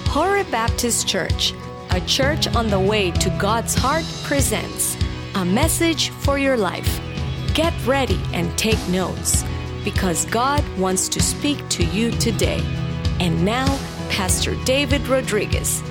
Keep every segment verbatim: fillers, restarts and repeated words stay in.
Horeb Baptist Church, a church on the way to God's heart, presents a message for your life. Get ready and take notes, because God wants to speak to you today. And now, Pastor David Rodriguez.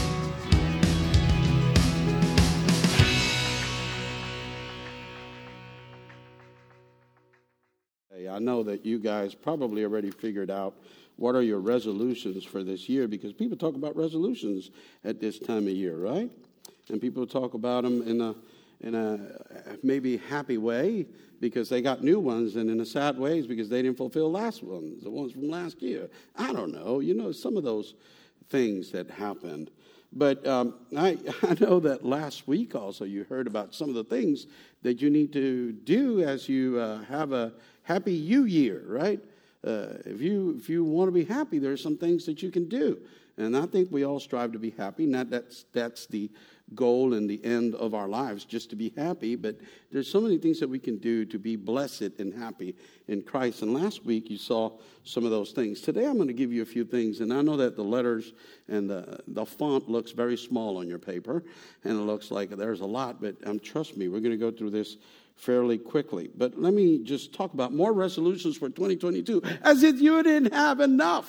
Hey, I know that you guys probably already figured out what are your resolutions for this year, because people talk about resolutions at this time of year, right? And people talk about them in a in a maybe happy way because they got new ones, and in a sad ways because they didn't fulfill last ones, the ones from last year. I don't know, you know, some of those things that happened. But um, I, I know that last week also you heard about some of the things that you need to do as you uh, have a happy you year, right? Uh, if you if you want to be happy, there are some things that you can do. And I think we all strive to be happy. Not that's that's the goal and the end of our lives, just to be happy. But there's so many things that we can do to be blessed and happy in Christ. And last week you saw some of those things. Today I'm going to give you a few things. And I know that the letters and the, the font looks very small on your paper. And it looks like there's a lot. But um, trust me, we're going to go through this fairly quickly. But let me just talk about more resolutions for twenty twenty-two, as if you didn't have enough.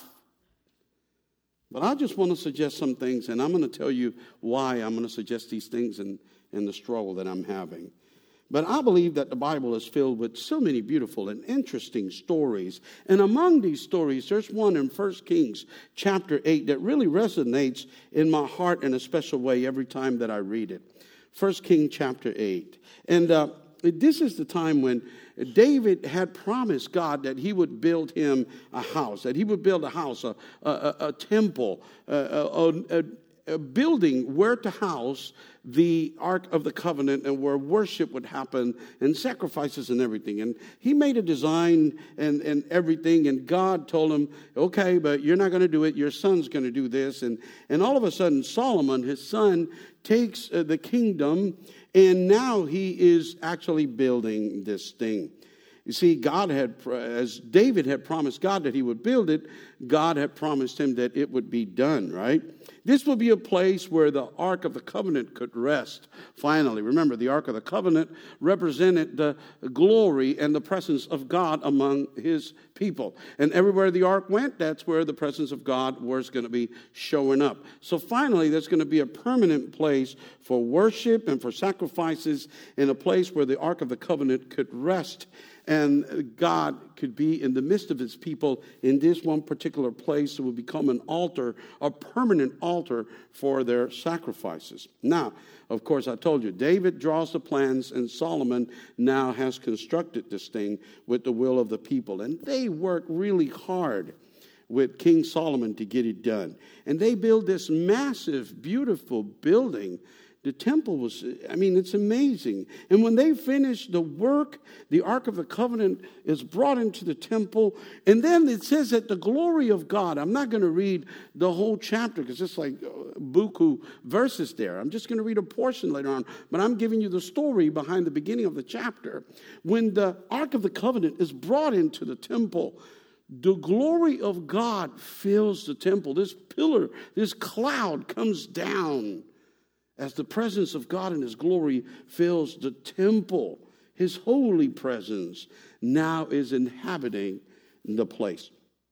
But I just want to suggest some things, and I'm going to tell you why I'm going to suggest these things and, and the struggle that I'm having. But I believe that the Bible is filled with so many beautiful and interesting stories. And among these stories, there's one in First Kings chapter eight that really resonates in my heart in a special way every time that I read it. First Kings chapter eight. And uh, this is the time when David had promised God that he would build him a house, that he would build a house, a, a, a temple, a, a, a, a building where to house the Ark of the Covenant and where worship would happen and sacrifices and everything. And he made a design and, and everything, and God told him, okay, but you're not going to do it. Your son's going to do this. And, and all of a sudden, Solomon, his son, takes uh, the kingdom, and now he is actually building this thing. You see, God had, as David had promised God that he would build it, God had promised him that it would be done, right? This would be a place where the Ark of the Covenant could rest, finally. Remember, the Ark of the Covenant represented the glory and the presence of God among his people. And everywhere the Ark went, that's where the presence of God was going to be showing up. So finally, there's going to be a permanent place for worship and for sacrifices, in a place where the Ark of the Covenant could rest. And God could be in the midst of his people in this one particular place that would become an altar, a permanent altar for their sacrifices. Now, of course, I told you, David draws the plans, and Solomon now has constructed this thing with the will of the people. And they work really hard with King Solomon to get it done. And they build this massive, beautiful building. The temple was, I mean, it's amazing. And when they finish the work, the Ark of the Covenant is brought into the temple. And then it says that the glory of God, I'm not going to read the whole chapter because it's like buku verses there. I'm just going to read a portion later on. But I'm giving you the story behind the beginning of the chapter. When the Ark of the Covenant is brought into the temple, the glory of God fills the temple. This pillar, this cloud comes down as the presence of God and his glory fills the temple. His holy presence now is inhabiting the place.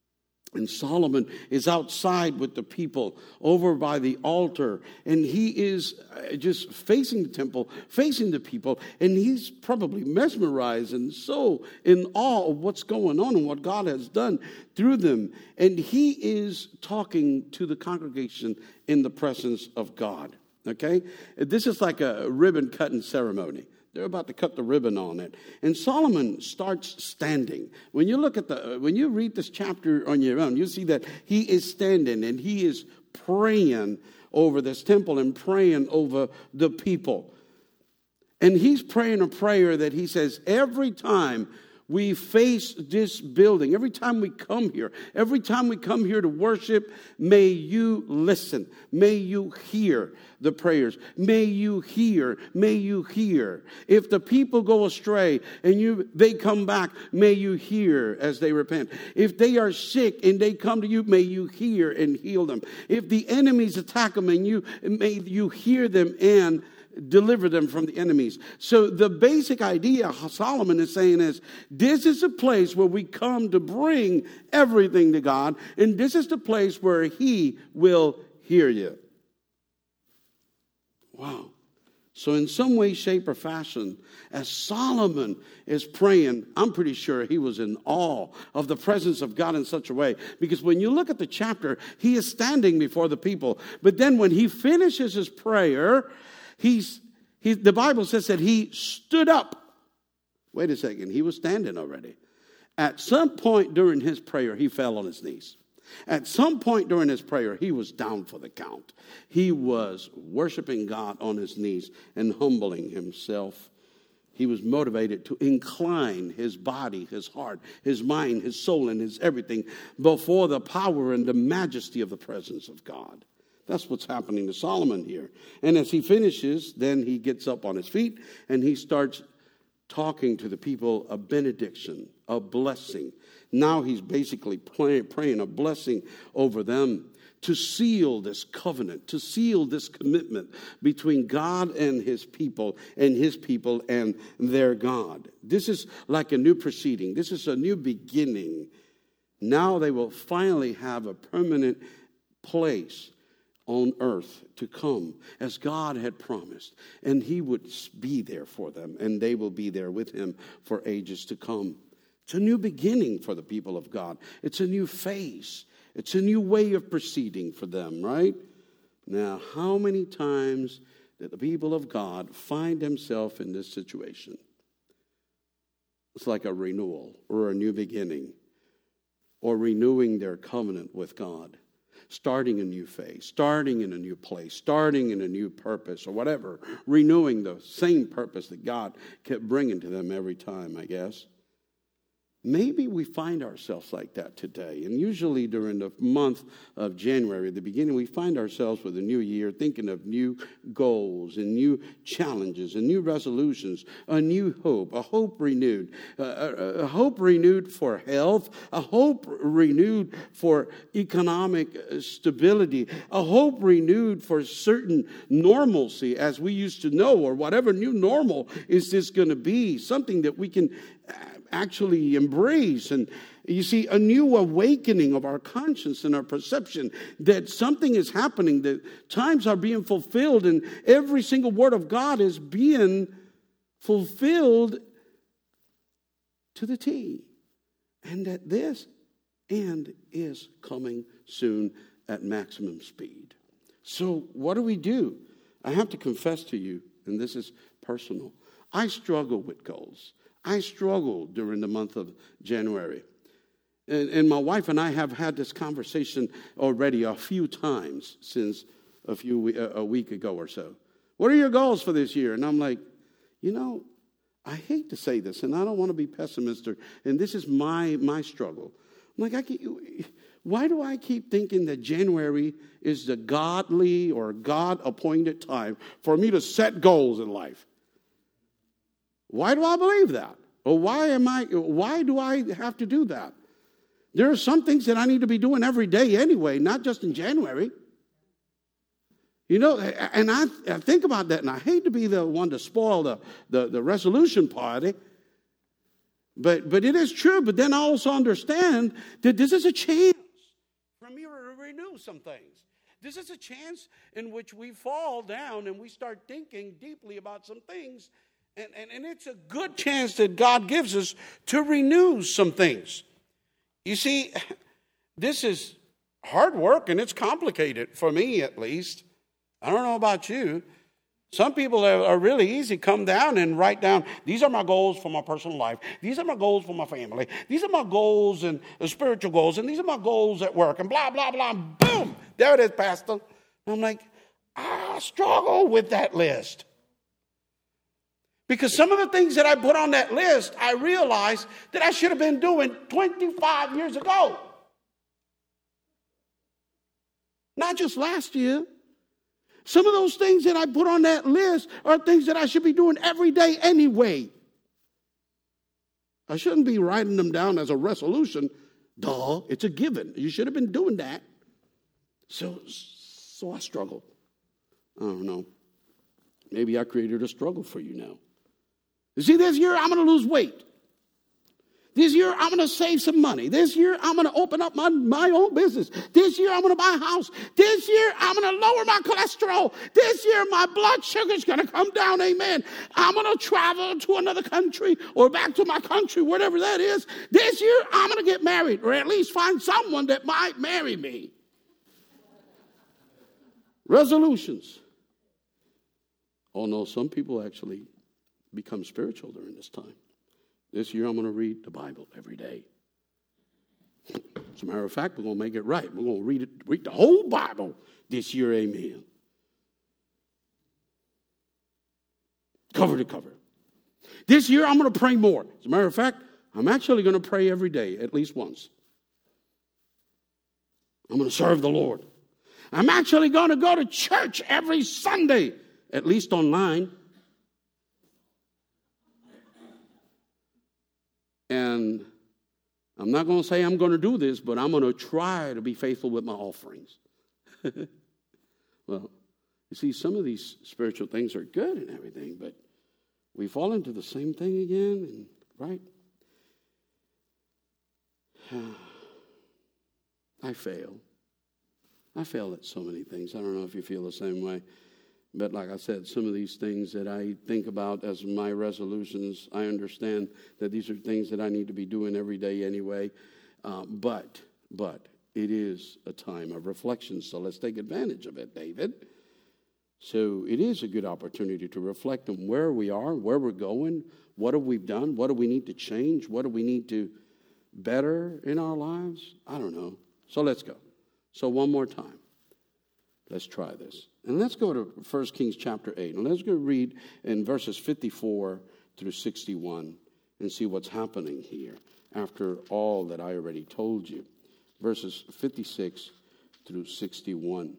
And Solomon is outside with the people over by the altar. And he is just facing the temple, facing the people. And he's probably mesmerized and so in awe of what's going on and what God has done through them. And he is talking to the congregation in the presence of God. Okay? This is like a ribbon cutting ceremony. They're about to cut the ribbon on it. And Solomon starts standing. When you look at the, when you read this chapter on your own, you see that he is standing and he is praying over this temple and praying over the people. And he's praying a prayer that he says, every time we face this building, every time we come here, every time we come here to worship, may you listen. May you hear the prayers. May you hear. May you hear. If the people go astray and you they come back, may you hear as they repent. If they are sick and they come to you, may you hear and heal them. If the enemies attack them and you, may you hear them and deliver them from the enemies. So the basic idea Solomon is saying is, this is a place where we come to bring everything to God, and this is the place where he will hear you. Wow. So in some way, shape, or fashion, as Solomon is praying, I'm pretty sure he was in awe of the presence of God in such a way. Because when you look at the chapter, he is standing before the people. But then when he finishes his prayer, He's, he, the Bible says that he stood up. Wait a second, he was standing already. At some point during his prayer, he fell on his knees. At some point during his prayer, he was down for the count. He was worshiping God on his knees and humbling himself. He was motivated to incline his body, his heart, his mind, his soul, and his everything before the power and the majesty of the presence of God. That's what's happening to Solomon here. And as he finishes, then he gets up on his feet and he starts talking to the people a benediction, a blessing. Now he's basically pray, praying a blessing over them to seal this covenant, to seal this commitment between God and his people, and his people and their God. This is like a new proceeding. This is a new beginning. Now they will finally have a permanent place on earth to come as God had promised, and he would be there for them, and they will be there with him for ages to come. It's a new beginning for the people of God. It's a new phase. It's a new way of proceeding for them, right? Now, how many times did the people of God find themselves in this situation? It's like a renewal or a new beginning, or renewing their covenant with God. Starting a new phase, starting in a new place, starting in a new purpose or whatever, renewing the same purpose that God kept bringing to them every time, I guess. Maybe we find ourselves like that today. And usually during the month of January, the beginning, we find ourselves with a new year thinking of new goals and new challenges and new resolutions, a new hope, a hope renewed, a, a, a hope renewed for health, a hope renewed for economic stability, a hope renewed for certain normalcy as we used to know, or whatever new normal is this going to be, something that we can actually embrace. And you see, a new awakening of our conscience and our perception that something is happening, that times are being fulfilled, and every single word of God is being fulfilled to the T. And that this end is coming soon at maximum speed. So what do we do? I have to confess to you, and this is personal, I struggle with goals. I struggled during the month of January. And, and my wife and I have had this conversation already a few times since a few a week ago or so. What are your goals for this year? And I'm like, you know, I hate to say this, and I don't want to be pessimistic, and this is my my struggle. I'm like, I keep, why do I keep thinking that January is the godly or God-appointed time for me to set goals in life? Why do I believe that? Or why am I? Why do I have to do that? There are some things that I need to be doing every day anyway, not just in January. You know, and I, I think about that, and I hate to be the one to spoil the, the, the resolution party, but, but it is true. But then I also understand that this is a chance for me to renew some things. This is a chance in which we fall down and we start thinking deeply about some things. And, and, and it's a good chance that God gives us to renew some things. You see, this is hard work, and it's complicated, for me at least. I don't know about you. Some people are, are really easy, come down and write down, these are my goals for my personal life. These are my goals for my family. These are my goals and uh, spiritual goals, and these are my goals at work, and blah, blah, blah, boom, there it is, Pastor. And I'm like, I struggle with that list. Because some of the things that I put on that list, I realized that I should have been doing twenty-five years ago. Not just last year. Some of those things that I put on that list are things that I should be doing every day anyway. I shouldn't be writing them down as a resolution. Duh, it's a given. You should have been doing that. So, so I struggled. I don't know. Maybe I created a struggle for you now. You see, this year I'm going to lose weight. This year I'm going to save some money. This year I'm going to open up my, my own business. This year I'm going to buy a house. This year I'm going to lower my cholesterol. This year my blood sugar is going to come down, amen. I'm going to travel to another country or back to my country, whatever that is. This year I'm going to get married, or at least find someone that might marry me. Resolutions. Oh no, some people actually become spiritual during this time. This year I'm going to read the Bible every day. As a matter of fact, we're going to make it right. We're going to read it, read the whole Bible this year, amen. Cover to cover. This year I'm going to pray more. As a matter of fact, I'm actually going to pray every day, at least once. I'm going to serve the Lord. I'm actually going to go to church every Sunday, at least online. And I'm not going to say I'm going to do this, but I'm going to try to be faithful with my offerings. Well, you see, some of these spiritual things are good and everything, but we fall into the same thing again, and, right? I fail. I fail at so many things. I don't know if you feel the same way. But like I said, some of these things that I think about as my resolutions, I understand that these are things that I need to be doing every day anyway. Uh, but, but it is a time of reflection, so let's take advantage of it, David. So it is a good opportunity to reflect on where we are, where we're going, what have we done, what do we need to change, what do we need to better in our lives? I don't know. So let's go. So one more time. Let's try this. And let's go to First Kings chapter eight. And let's go read in verses fifty-four through sixty-one and see what's happening here after all that I already told you. Verses fifty-six through sixty-one.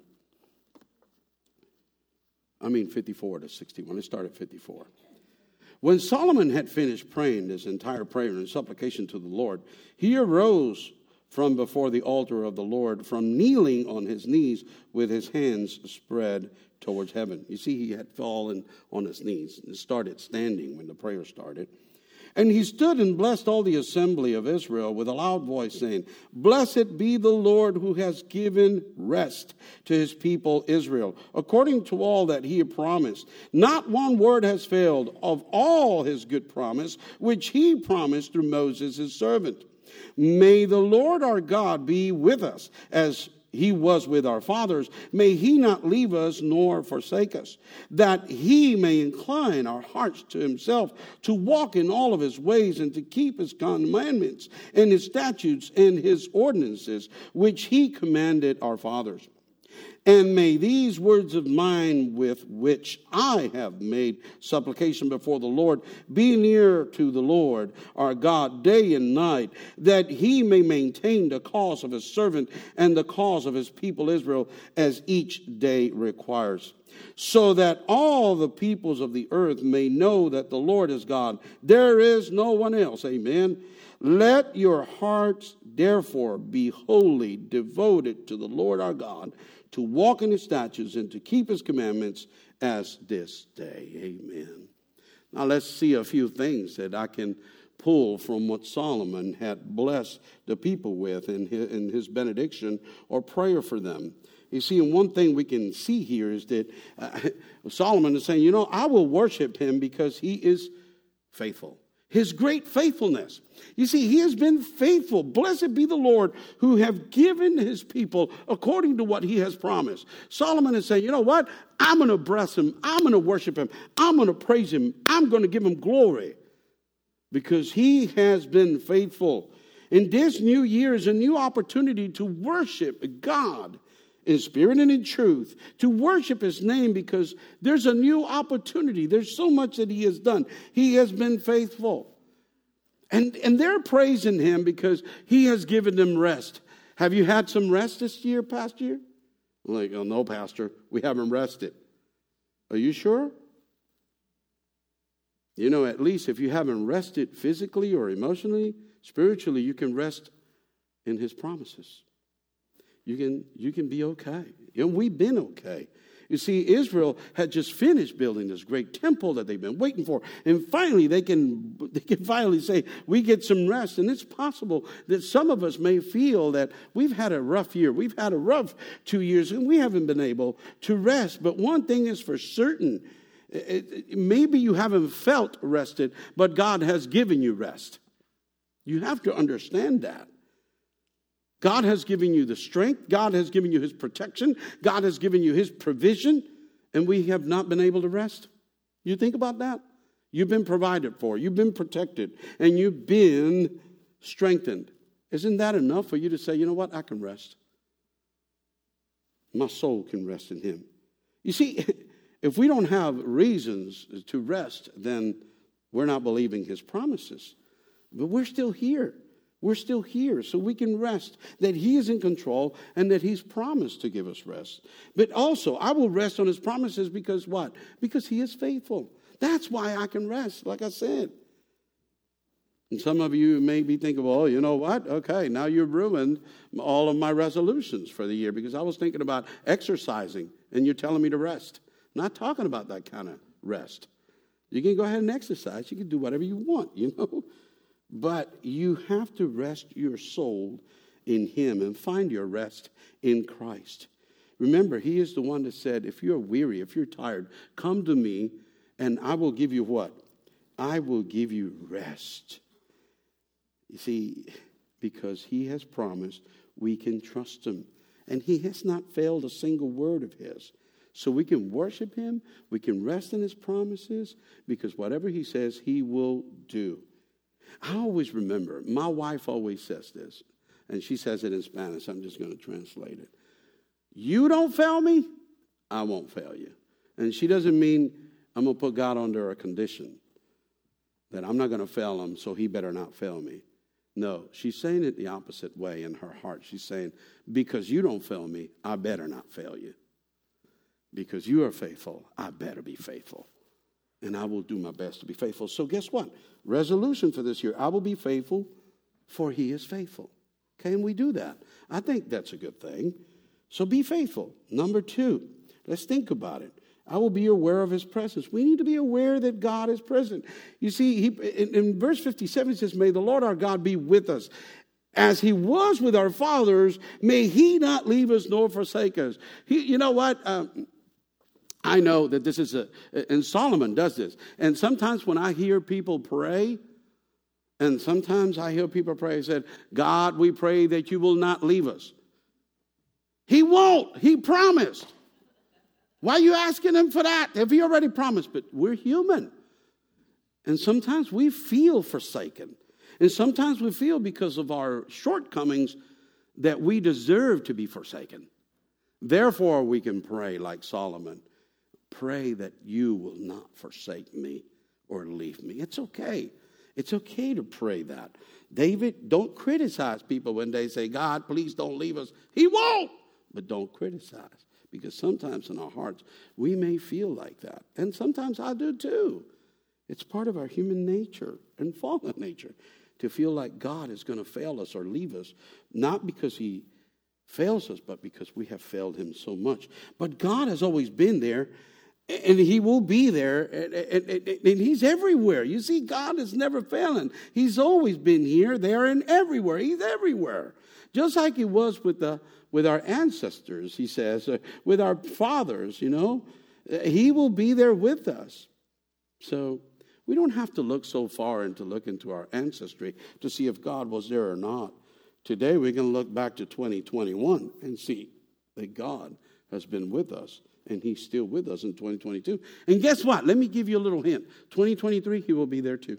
I mean fifty-four to sixty-one. Let's start at fifty-four. When Solomon had finished praying this entire prayer and supplication to the Lord, he arose from before the altar of the Lord, from kneeling on his knees with his hands spread towards heaven. You see, he had fallen on his knees and started standing when the prayer started. And he stood and blessed all the assembly of Israel with a loud voice, saying, "Blessed be the Lord who has given rest to his people Israel, according to all that he had promised. Not one word has failed of all his good promise, which he promised through Moses his servant. May the Lord our God be with us as he was with our fathers. May he not leave us nor forsake us, that he may incline our hearts to himself, to walk in all of his ways and to keep his commandments and his statutes and his ordinances, which he commanded our fathers. And may these words of mine with which I have made supplication before the Lord be near to the Lord our God day and night, that he may maintain the cause of his servant and the cause of his people Israel as each day requires, so that all the peoples of the earth may know that the Lord is God. There is no one else." Amen. "Let your hearts therefore be wholly devoted to the Lord our God, to walk in his statutes and to keep his commandments as this day." Amen. Now let's see a few things that I can pull from what Solomon had blessed the people with in his, in his benediction or prayer for them. You see, and one thing we can see here is that uh, Solomon is saying, you know, I will worship him because he is faithful. His great faithfulness. You see, he has been faithful. Blessed be the Lord who have given his people according to what he has promised. Solomon is saying, you know what? I'm going to bless him. I'm going to worship him. I'm going to praise him. I'm going to give him glory because he has been faithful. And this new year is a new opportunity to worship God in spirit and in truth, to worship his name, because there's a new opportunity. There's so much that he has done. He has been faithful. And, and they're praising him because he has given them rest. Have you had some rest this year, past year? I'm like, oh, no, Pastor, we haven't rested. Are you sure? You know, at least if you haven't rested physically or emotionally, spiritually, you can rest in his promises. You can, you can be okay. And we've been okay. You see, Israel had just finished building this great temple that they've been waiting for. And finally, they can, they can finally say, we get some rest. And it's possible that some of us may feel that we've had a rough year. We've had a rough two years, and we haven't been able to rest. But one thing is for certain. It, it, maybe you haven't felt rested, but God has given you rest. You have to understand that. God has given you the strength. God has given you his protection. God has given you his provision, and we have not been able to rest. You think about that? You've been provided for. You've been protected, and you've been strengthened. Isn't that enough for you to say, you know what, I can rest? My soul can rest in him. You see, if we don't have reasons to rest, then we're not believing his promises. But we're still here. We're still here, so we can rest that he is in control and that he's promised to give us rest. But also, I will rest on his promises because what? Because he is faithful. That's why I can rest, like I said. And some of you may be thinking, well, you know what? Okay, now you've ruined all of my resolutions for the year because I was thinking about exercising, and you're telling me to rest. Not talking about that kind of rest. You can go ahead and exercise. You can do whatever you want, you know. But you have to rest your soul in him and find your rest in Christ. Remember, he is the one that said, if you're weary, if you're tired, come to me and I will give you what? I will give you rest. You see, because he has promised, we can trust him. And he has not failed a single word of his. So we can worship him, we can rest in his promises, because whatever he says, he will do. I always remember, my wife always says this, and she says it in Spanish. I'm just going to translate it. You don't fail me, I won't fail you. And she doesn't mean I'm going to put God under a condition that I'm not going to fail him, so he better not fail me. No, she's saying it the opposite way in her heart. She's saying, because you don't fail me, I better not fail you. Because you are faithful, I better be faithful. And I will do my best to be faithful. So guess what? Resolution for this year. I will be faithful, for he is faithful. Can we do that? I think that's a good thing. So be faithful. Number two, let's think about it. I will be aware of his presence. We need to be aware that God is present. You see, he, in, in verse fifty-seven, it says, may the Lord our God be with us. As he was with our fathers, may he not leave us nor forsake us. He, you know what? Um, I know that this is a, and Solomon does this. And sometimes when I hear people pray, and sometimes I hear people pray and said, God, we pray that you will not leave us. He won't. He promised. Why are you asking him for that? If he already promised? But we're human. And sometimes we feel forsaken. And sometimes we feel because of our shortcomings that we deserve to be forsaken. Therefore, we can pray like Solomon. Pray that you will not forsake me or leave me. It's okay. It's okay to pray that. David, don't criticize people when they say, God, please don't leave us. He won't. But don't criticize. Because sometimes in our hearts, we may feel like that. And sometimes I do too. It's part of our human nature and fallen nature to feel like God is going to fail us or leave us. Not because he fails us, but because we have failed him so much. But God has always been there. And he will be there, and, and, and, and he's everywhere. You see, God is never failing. He's always been here, there, and everywhere. He's everywhere. Just like he was with the with our ancestors, he says, uh, with our fathers, you know. He will be there with us. So we don't have to look so far and to look into our ancestry to see if God was there or not. Today we can look back to twenty twenty-one and see that God has been with us. And he's still with us in twenty twenty-two. And guess what? Let me give you a little hint. twenty twenty-three, he will be there too.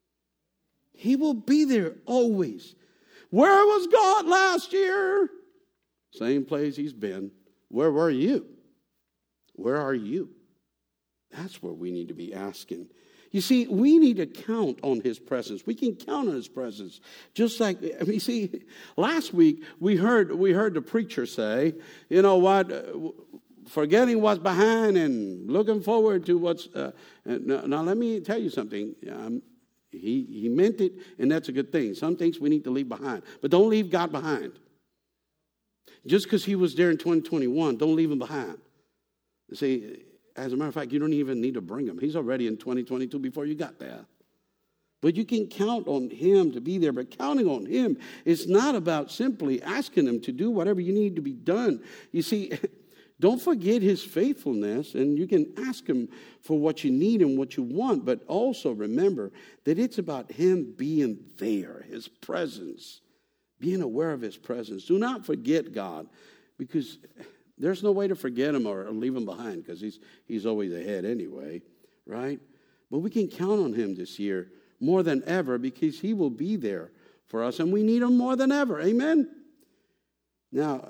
He will be there always. Where was God last year? Same place he's been where were you? Where are you? That's where we need to be asking. You see, we need to count on his presence. We can count on his presence. Just like, I mean, see, last week we heard we heard the preacher say, you know what, forgetting what's behind and looking forward to what's, uh, now, now let me tell you something. Um, he, he meant it, and that's a good thing. Some things we need to leave behind, but don't leave God behind. Just because he was there in twenty twenty-one, don't leave him behind. See, as a matter of fact, you don't even need to bring him. He's already in twenty twenty-two before you got there. But you can count on him to be there. But counting on him is not about simply asking him to do whatever you need to be done. You see, don't forget his faithfulness, and you can ask him for what you need and what you want. But also remember that it's about him being there, his presence, being aware of his presence. Do not forget God, because there's no way to forget him or leave him behind, because he's he's always ahead anyway, right? But we can count on him this year more than ever, because he will be there for us, and we need him more than ever. Amen? Now,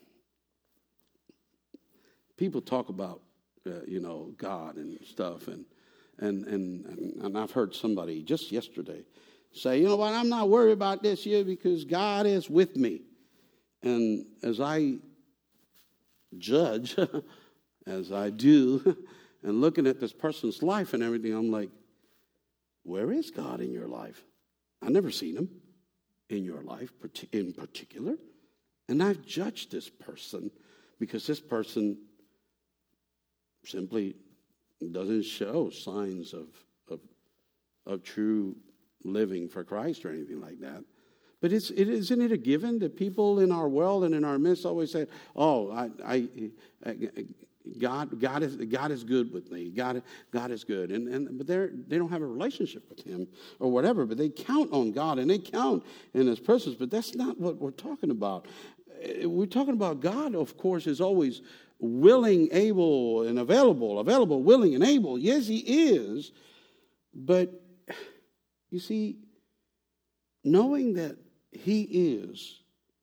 people talk about, uh, you know, God and stuff, and, and, and, and I've heard somebody just yesterday say, you know what, I'm not worried about this year because God is with me. And as I judge, as I do, and looking at this person's life and everything, I'm like, where is God in your life? I've never seen him in your life in particular. And I've judged this person because this person simply doesn't show signs of, of, of true living for Christ or anything like that. But it's, it, isn't it a given that people in our world and in our midst always say, oh, I, I, I, God, God is God is good with me. God, God is good. And, and but they're they don't have a relationship with him or whatever, but they count on God and they count in his presence. But that's not what we're talking about. We're talking about God, of course, is always willing, able, and available. Available, willing, and able. Yes, he is. But you see, knowing that he is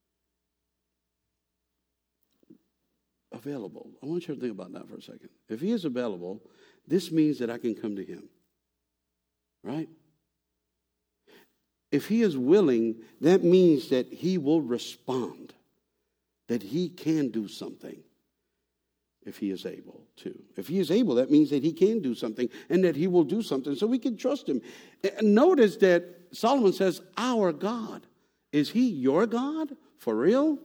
available. I want you to think about that for a second. If he is available, this means that I can come to him. Right? If he is willing, that means that he will respond. That he can do something. If he is able to. If he is able, that means that he can do something and that he will do something. So we can trust him. And notice that Solomon says, our God. Is he your God? For real?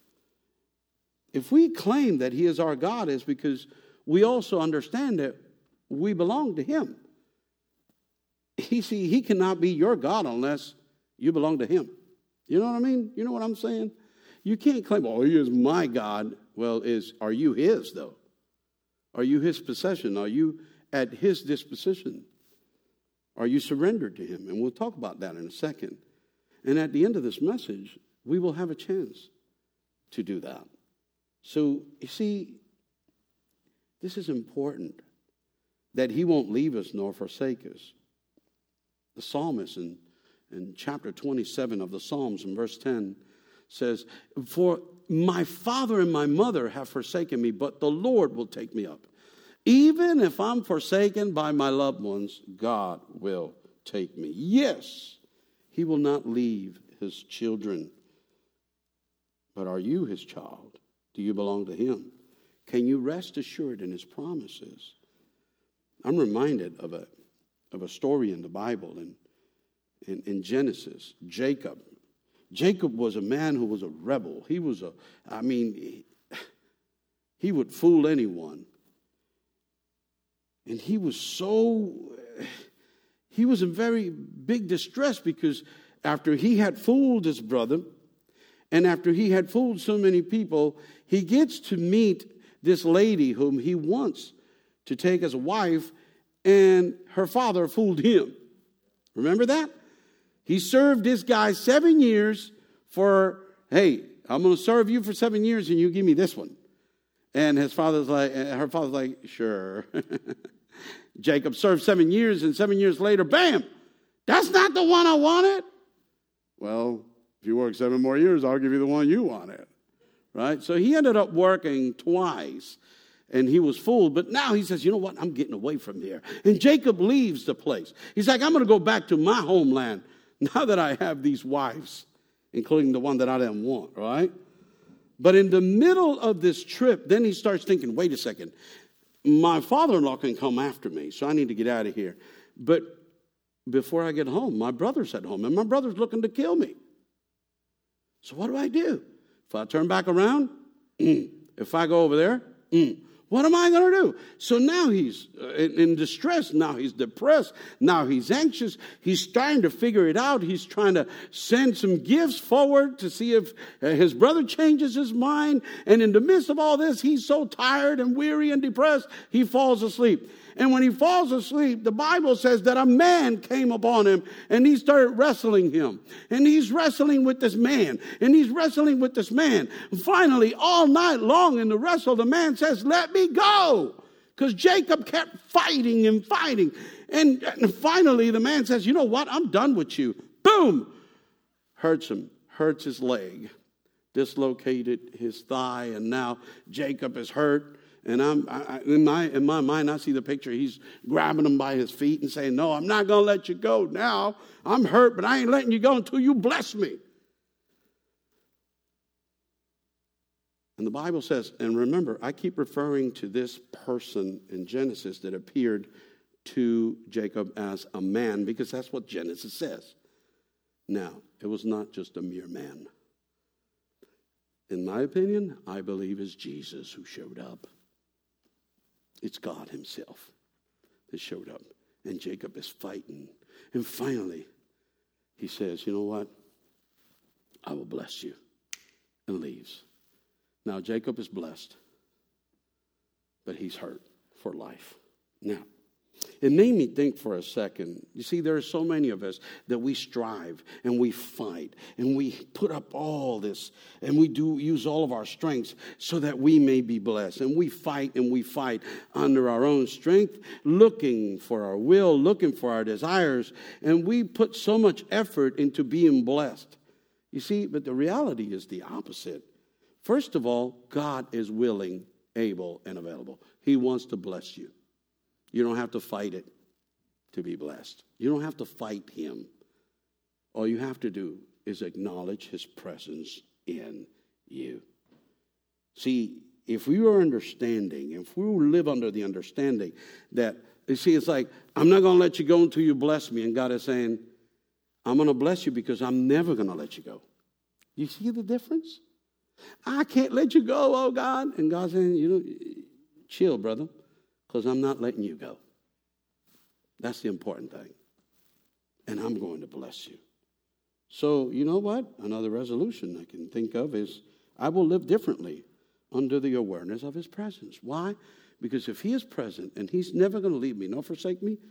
If we claim that he is our God, it's because we also understand that we belong to him. You see, he cannot be your God unless you belong to him. You know what I mean? You know what I'm saying? You can't claim, oh, he is my God. Well, is are you his, though? Are you his possession? Are you at his disposition? Are you surrendered to him? And we'll talk about that in a second. And at the end of this message, we will have a chance to do that. So, you see, this is important, that he won't leave us nor forsake us. The psalmist in, in chapter twenty-seven of the Psalms in verse ten says, for my father and my mother have forsaken me, but the Lord will take me up. Even if I'm forsaken by my loved ones, God will take me. Yes, he will not leave his children. But are you his child? Do you belong to him? Can you rest assured in his promises? I'm reminded of a, of a story in the Bible in, in, in Genesis. Jacob. Jacob was a man who was a rebel. He was a, I mean, he, he would fool anyone. And he was so, he was in very big distress because after he had fooled his brother, and after he had fooled so many people, he gets to meet this lady whom he wants to take as a wife, and her father fooled him. Remember that? He served this guy seven years for, hey, I'm going to serve you for seven years and you give me this one. And his father's like, her father's like, sure. Jacob served seven years, and seven years later, bam, that's not the one I wanted. Well, if you work seven more years, I'll give you the one you wanted. right? So he ended up working twice, and he was fooled. But now he says, you know what? I'm getting away from here. And Jacob leaves the place. He's like, I'm going to go back to my homeland now that I have these wives, including the one that I didn't want, right? But in the middle of this trip, then he starts thinking, wait a second, my father-in-law can come after me, so I need to get out of here. But before I get home, my brother's at home, and my brother's looking to kill me. So what do I do? If I turn back around, mm. if I go over there, mm. what am I going to do? So now he's in, in distress. Now he's depressed. Now he's anxious. He's starting to figure it out. He's trying to send some gifts forward to see if uh, his brother changes his mind. And in the midst of all this, he's so tired and weary and depressed, he falls asleep. And when he falls asleep, the Bible says that a man came upon him and he started wrestling him. And he's wrestling with this man. And he's wrestling with this man. And finally, all night long in the wrestle, the man says, let me go. Because Jacob kept fighting and fighting. And, and finally, the man says, you know what? I'm done with you. Boom! Hurts him. Hurts his leg. Dislocated his thigh. And now Jacob is hurt. And I'm I, in my in my mind, I see the picture. He's grabbing him by his feet and saying, no, I'm not going to let you go now. I'm hurt, but I ain't letting you go until you bless me. And the Bible says, and remember, I keep referring to this person in Genesis that appeared to Jacob as a man, because that's what Genesis says. Now, it was not just a mere man. In my opinion, I believe it's Jesus who showed up. It's God himself that showed up. And Jacob is fighting. And finally, he says, you know what? I will bless you. And leaves. Now, Jacob is blessed. But he's hurt for life. Now, it made me think for a second. You see, there are so many of us that we strive and we fight and we put up all this and we do use all of our strengths so that we may be blessed. And we fight and we fight under our own strength, looking for our will, looking for our desires. And we put so much effort into being blessed. You see, but the reality is the opposite. First of all, God is willing, able, and available. He wants to bless you. You don't have to fight it to be blessed. You don't have to fight him. All you have to do is acknowledge his presence in you. See, if we were understanding, if we live under the understanding that, you see, it's like, I'm not going to let you go until you bless me. And God is saying, I'm going to bless you because I'm never going to let you go. You see the difference? I can't let you go, oh God. And God's saying, you know, chill, brother. Because I'm not letting you go. That's the important thing. And I'm going to bless you. So, you know what? Another resolution I can think of is I will live differently under the awareness of his presence. Why? Because if he is present and he's never going to leave me nor forsake me,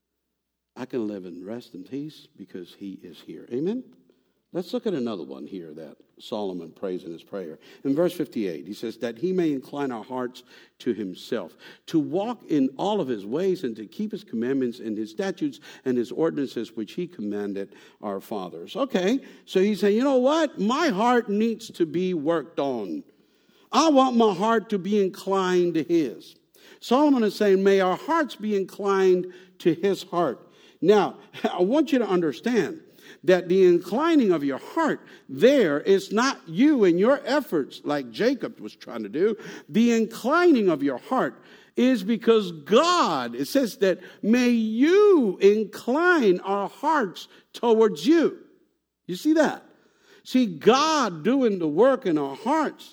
I can live in rest and peace because he is here. Amen? Let's look at another one here that Solomon prays in his prayer. In verse fifty-eight, he says, that he may incline our hearts to himself, to walk in all of his ways and to keep his commandments and his statutes and his ordinances, which he commanded our fathers. Okay, so he's saying, you know what? My heart needs to be worked on. I want my heart to be inclined to his. Solomon is saying, may our hearts be inclined to his heart. Now, I want you to understand that the inclining of your heart there is not you and your efforts like Jacob was trying to do. The inclining of your heart is because God, it says that may you incline our hearts towards you. You see that? See, God doing the work in our hearts.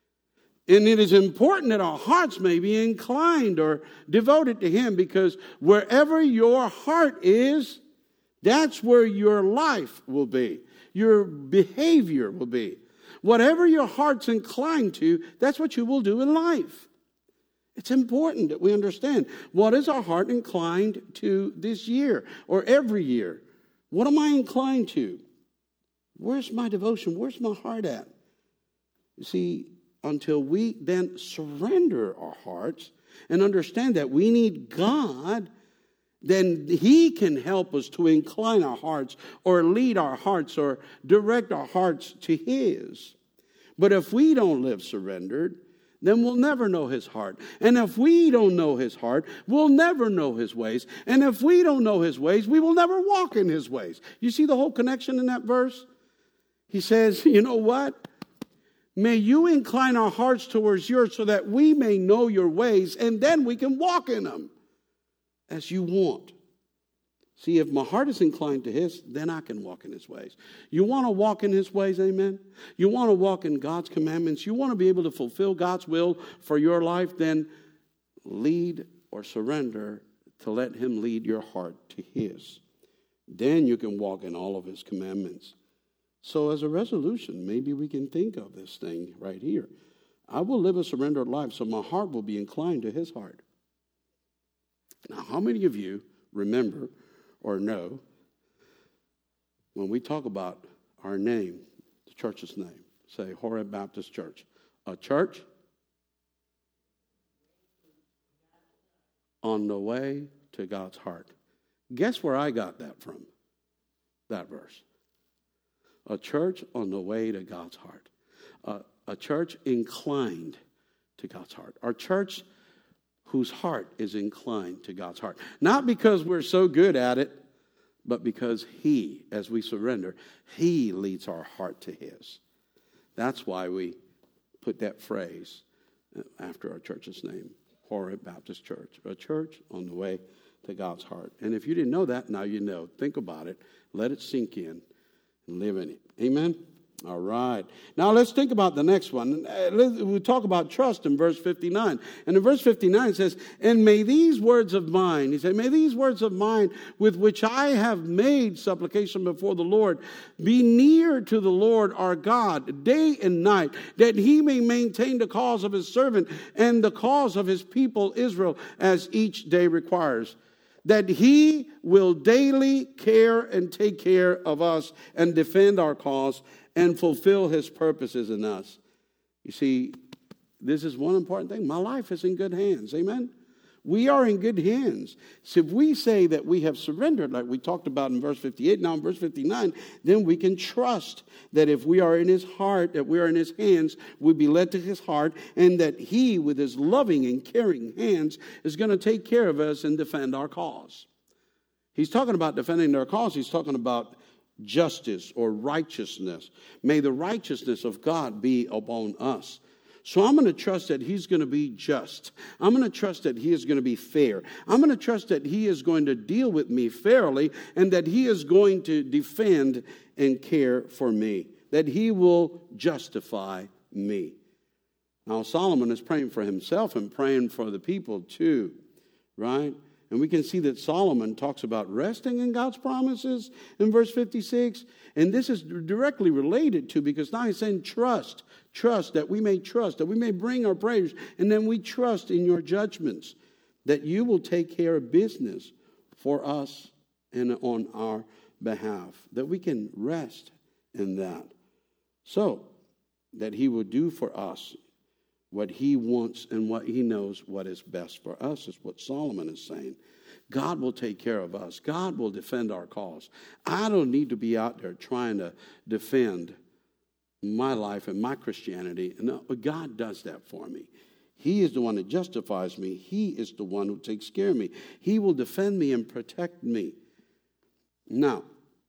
And it is important that our hearts may be inclined or devoted to him, because wherever your heart is, that's where your life will be. Your behavior will be. Whatever your heart's inclined to, that's what you will do in life. It's important that we understand, what is our heart inclined to this year or every year? What am I inclined to? Where's my devotion? Where's my heart at? You see, until we then surrender our hearts and understand that we need God, then he can help us to incline our hearts or lead our hearts or direct our hearts to his. But if we don't live surrendered, then we'll never know his heart. And if we don't know his heart, we'll never know his ways. And if we don't know his ways, we will never walk in his ways. You see the whole connection in that verse? He says, you know what? May you incline our hearts towards yours so that we may know your ways, and then we can walk in them as you want. See, if my heart is inclined to his, then I can walk in his ways. You want to walk in his ways, amen? You want to walk in God's commandments. You want to be able to fulfill God's will for your life, then lead or surrender to let him lead your heart to his. Then you can walk in all of his commandments. So as a resolution, maybe we can think of this thing right here. I will live a surrendered life so my heart will be inclined to his heart. Now, how many of you remember or know when we talk about our name, the church's name, say Horeb Baptist Church, a church on the way to God's heart. Guess where I got that from, that verse? A church on the way to God's heart. Uh, a church inclined to God's heart. Our church whose heart is inclined to God's heart. Not because we're so good at it, but because he, as we surrender, he leads our heart to his. That's why we put that phrase after our church's name, Horeb Baptist Church, a church on the way to God's heart. And if you didn't know that, now you know. Think about it. Let it sink in and live in it. Amen? All right. Now let's think about the next one. We talk about trust in verse fifty-nine. And in verse fifty-nine it says, and may these words of mine, he said, may these words of mine with which I have made supplication before the Lord be near to the Lord our God day and night, that he may maintain the cause of his servant and the cause of his people Israel as each day requires. That he will daily care and take care of us and defend our cause and fulfill his purposes in us. You see, this is one important thing. My life is in good hands. Amen? We are in good hands. So if we say that we have surrendered, like we talked about in verse fifty-eight, now in verse fifty-nine, then we can trust that if we are in his heart, that we are in his hands, we'll be led to his heart, and that he, with his loving and caring hands, is going to take care of us and defend our cause. He's talking about defending our cause. He's talking about justice or righteousness. May the righteousness of God be upon us. So I'm going to trust that he's going to be just. I'm going to trust that he is going to be fair. I'm going to trust that he is going to deal with me fairly and that he is going to defend and care for me, that he will justify me. Now, Solomon is praying for himself and praying for the people too, right? And we can see that Solomon talks about resting in God's promises in verse fifty-six. And this is directly related to, because now he's saying trust, trust, that we may trust, that we may bring our prayers, and then we trust in your judgments, that you will take care of business for us and on our behalf, that we can rest in that. So, that he will do for us what he wants and what he knows what is best for us, is what Solomon is saying. God will take care of us. God will defend our cause. I don't need to be out there trying to defend my life and my Christianity. No, but God does that for me. He is the one that justifies me. He is the one who takes care of me. He will defend me and protect me. Now,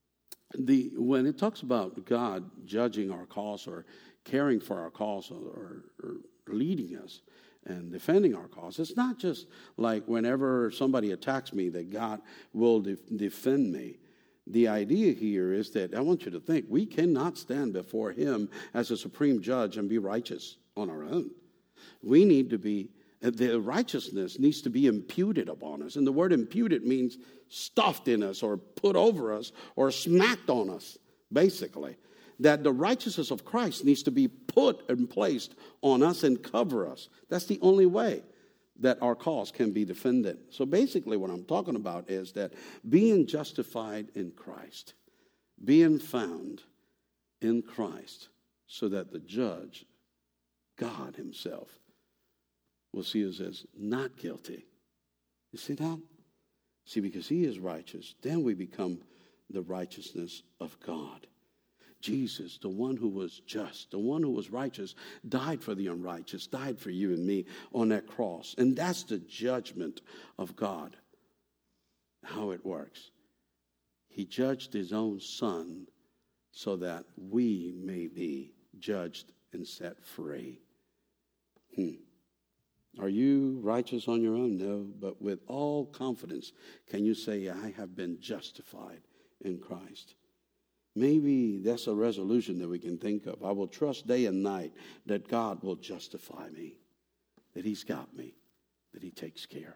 the when it talks about God judging our cause or caring for our cause or, or, or leading us and defending our cause, it's not just like whenever somebody attacks me that God will de- defend me. The idea here is that I want you to think we cannot stand before him as a supreme judge and be righteous on our own. We need to be, the righteousness needs to be imputed upon us. And the word imputed means stuffed in us or put over us or smacked on us, basically. That the righteousness of Christ needs to be put and placed on us and cover us. That's the only way that our cause can be defended. So basically what I'm talking about is that being justified in Christ, being found in Christ, so that the judge, God himself, will see us as not guilty. You see that? See, because he is righteous, then we become the righteousness of God. Jesus, the one who was just, the one who was righteous, died for the unrighteous, died for you and me on that cross. And that's the judgment of God, how it works. He judged his own son so that we may be judged and set free. Hmm. Are you righteous on your own? No, but with all confidence can you say, I have been justified in Christ. Maybe that's a resolution that we can think of. I will trust day and night that God will justify me, that he's got me, that he takes care,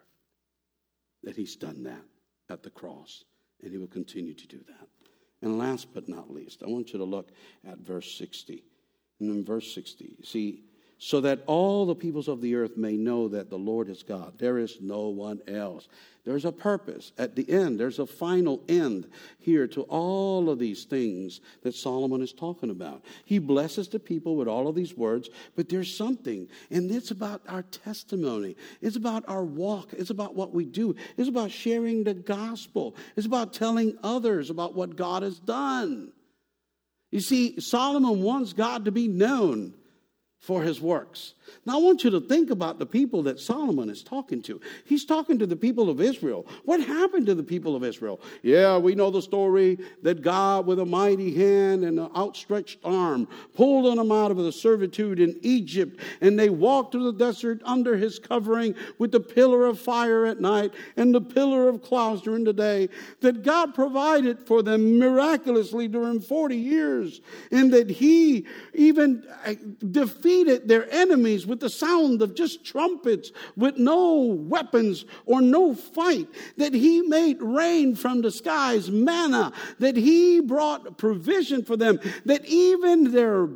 that he's done that at the cross, and he will continue to do that. And last but not least, I want you to look at verse sixty. And in verse sixty, see, so that all the peoples of the earth may know that the Lord is God. There is no one else. There's a purpose at the end. There's a final end here to all of these things that Solomon is talking about. He blesses the people with all of these words, but there's something, and it's about our testimony. It's about our walk. It's about what we do. It's about sharing the gospel. It's about telling others about what God has done. You see, Solomon wants God to be known for his works. Now I want you to think about the people that Solomon is talking to. He's talking to the people of Israel. What happened to the people of Israel? Yeah, we know the story that God with a mighty hand and an outstretched arm pulled them out of the servitude in Egypt, and they walked through the desert under his covering with the pillar of fire at night and the pillar of clouds during the day, that God provided for them miraculously during forty years, and that he even defeated their enemies with the sound of just trumpets, with no weapons or no fight, that he made rain from the skies, manna, that he brought provision for them, that even their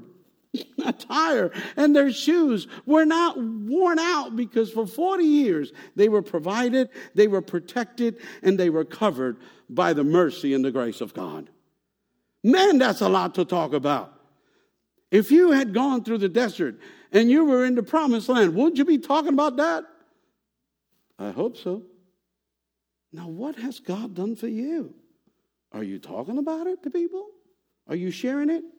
attire and their shoes were not worn out, because for forty years they were provided, they were protected, and they were covered by the mercy and the grace of God. Man, that's a lot to talk about. If you had gone through the desert and you were in the promised land, wouldn't you be talking about that? I hope so. Now, what has God done for you? Are you talking about it to people? Are you sharing it?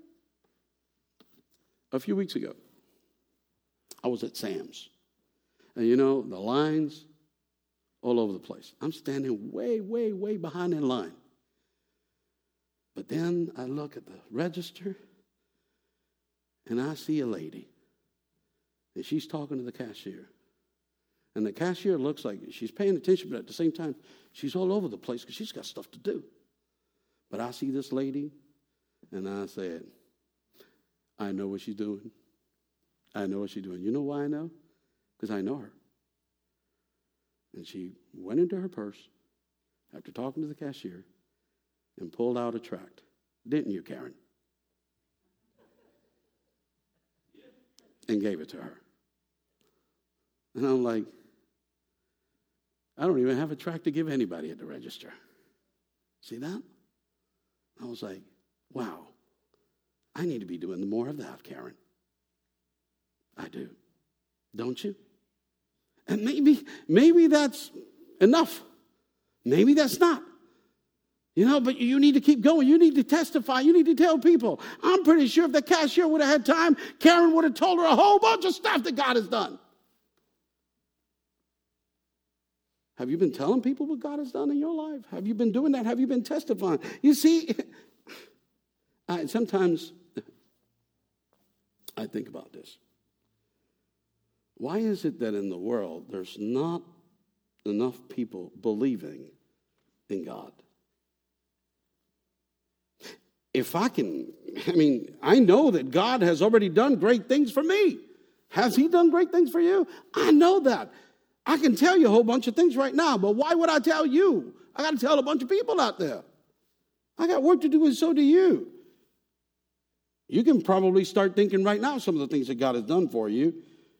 A few weeks ago, I was at Sam's. And you know, the lines all over the place. I'm standing way, way, way behind in line. But then I look at the register, and I see a lady, and she's talking to the cashier. And the cashier looks like she's paying attention, but at the same time, she's all over the place because she's got stuff to do. But I see this lady, and I said, I know what she's doing. I know what she's doing. You know why I know? Because I know her. And she went into her purse after talking to the cashier and pulled out a tract. Didn't you, Karen? And gave it to her. And I'm like, I don't even have a tract to give anybody at the register. See that? I was like, wow, I need to be doing more of that, Karen. I do. Don't you? And maybe, maybe that's enough. Maybe that's not. You know, but you need to keep going. You need to testify. You need to tell people. I'm pretty sure if the cashier would have had time, Karen would have told her a whole bunch of stuff that God has done. Have you been telling people what God has done in your life? Have you been doing that? Have you been testifying? You see, I, sometimes I think about this. Why is it that in the world there's not enough people believing in God? If I can, I mean, I know that God has already done great things for me. Has he done great things for you? I know that. I can tell you a whole bunch of things right now, but why would I tell you? I got to tell a bunch of people out there. I got work to do, and so do you. You can probably start thinking right now some of the things that God has done for you.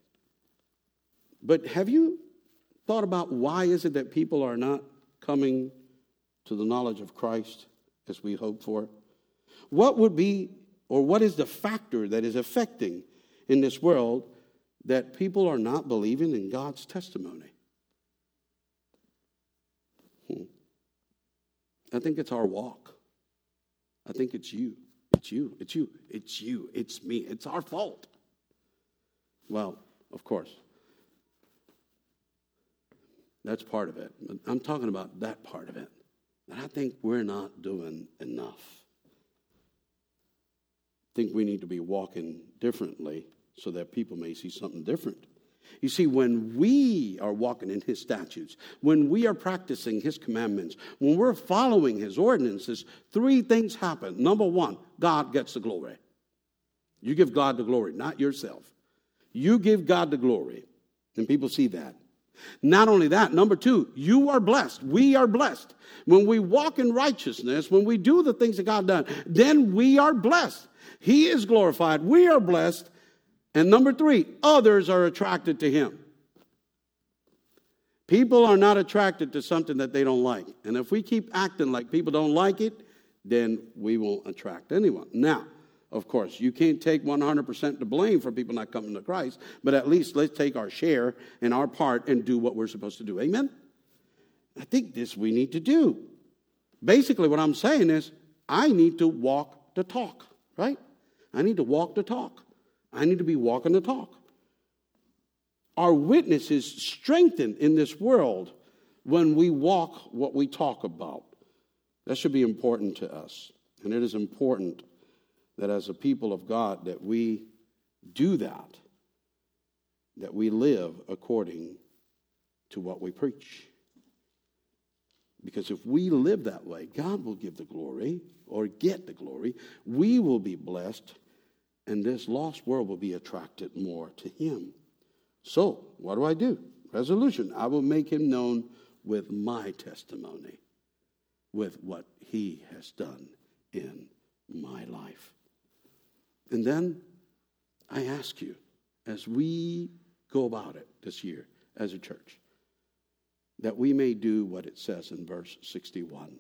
But have you thought about why is it that people are not coming to the knowledge of Christ as we hope for? What would be, or what is the factor that is affecting in this world that people are not believing in God's testimony? Hmm. I think it's our walk. I think it's you. It's you. It's you. It's you. It's me. It's our fault. Well, of course, that's part of it. But I'm talking about that part of it. And I think we're not doing enough. I think we need to be walking differently so that people may see something different. You see, when we are walking in his statutes, when we are practicing his commandments, when we're following his ordinances, three things happen. Number one, God gets the glory. You give God the glory, not yourself. You give God the glory, and people see that. Not only that, number two, you are blessed. We are blessed. When we walk in righteousness, when we do the things that God done, then we are blessed. He is glorified. We are blessed. And number three, others are attracted to him. People are not attracted to something that they don't like. And if we keep acting like people don't like it, then we won't attract anyone. Now, of course, you can't take one hundred percent the blame for people not coming to Christ, but at least let's take our share and our part and do what we're supposed to do. Amen? I think this we need to do. Basically, what I'm saying is I need to walk the talk, right? I need to walk the talk. I need to be walking the talk. Our witness is strengthened in this world when we walk what we talk about. That should be important to us. And it is important that as a people of God that we do that, that we live according to what we preach. Because if we live that way, God will give the glory or get the glory. We will be blessed. And this lost world will be attracted more to him. So, what do I do? Resolution. I will make him known with my testimony, with what he has done in my life. And then I ask you, as we go about it this year as a church, that we may do what it says in verse sixty-one.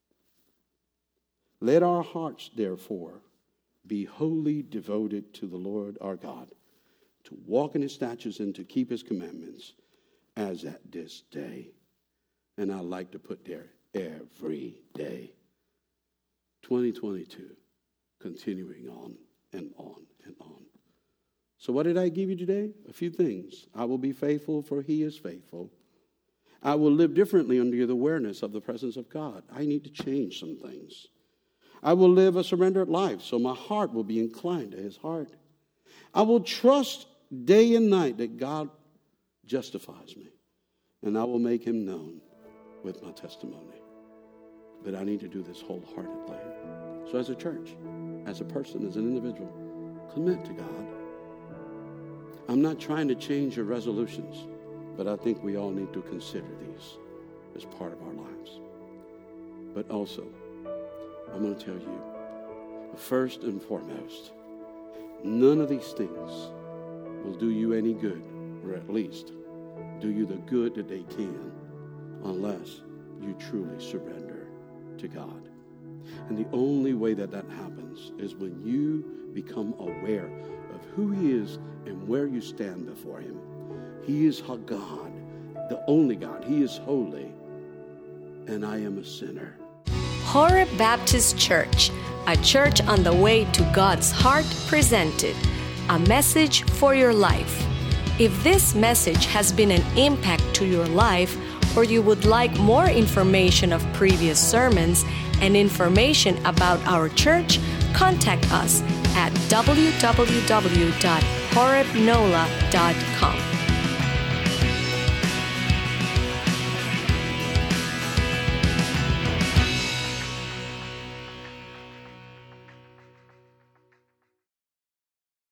Let our hearts, therefore, be wholly devoted to the Lord our God, to walk in his statutes and to keep his commandments, as at this day. And I like to put there, every day. twenty twenty-two, continuing on and on and on. So what did I give you today? A few things. I will be faithful, for he is faithful. I will live differently under the awareness of the presence of God. I need to change some things. I will live a surrendered life, so my heart will be inclined to his heart. I will trust day and night that God justifies me, and I will make him known with my testimony. But I need to do this wholeheartedly. So as a church, as a person, as an individual, commit to God. I'm not trying to change your resolutions, but I think we all need to consider these as part of our lives. But also, I'm going to tell you, first and foremost, none of these things will do you any good, or at least do you the good that they can, unless you truly surrender to God. And the only way that that happens is when you become aware of who he is and where you stand before him. He is God, the only God. He is holy, and I am a sinner. Horeb Baptist Church, a church on the way to God's heart, presented a message for your life. If this message has been an impact to your life, or you would like more information of previous sermons and information about our church, contact us at w w w dot horeb nola dot com.